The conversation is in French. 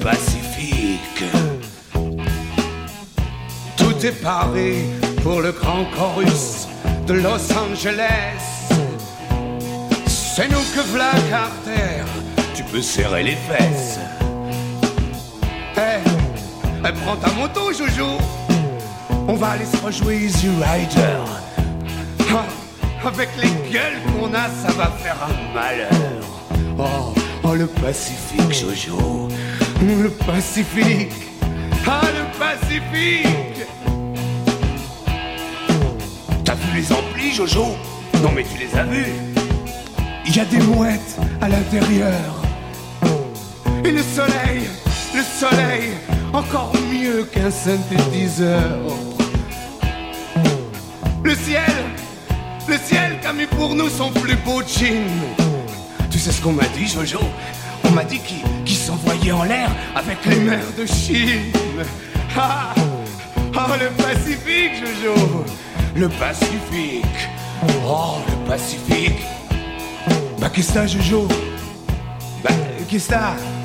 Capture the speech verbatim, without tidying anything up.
Pacifique. Tout est paré pour le grand chorus de Los Angeles. C'est nous que v'là Carter, tu peux serrer les fesses. Eh, hey, hey, prends ta moto, Jojo. On va aller se rejouer Easy Rider. Ah, avec les gueules qu'on a, ça va faire un malheur. Oh, oh le Pacifique, Jojo. Le Pacifique. Ah, le Pacifique. T'as vu les amplis, Jojo? Non mais tu les as vus? Il y a des mouettes à l'intérieur. Et le soleil, le soleil, encore mieux qu'un synthétiseur. Le ciel, le ciel qu'a mis pour nous son plus beau jean. Tu sais ce qu'on m'a dit, Jojo? On m'a dit qu'il qu'il s'envoyait en l'air avec les mers de Chine. Ah, ah, le Pacifique, Jojo. Le Pacifique. Oh, le Pacifique. Bah, qu'est-ce que t'as, Jojo? Bah, qu'est-ce que t'as?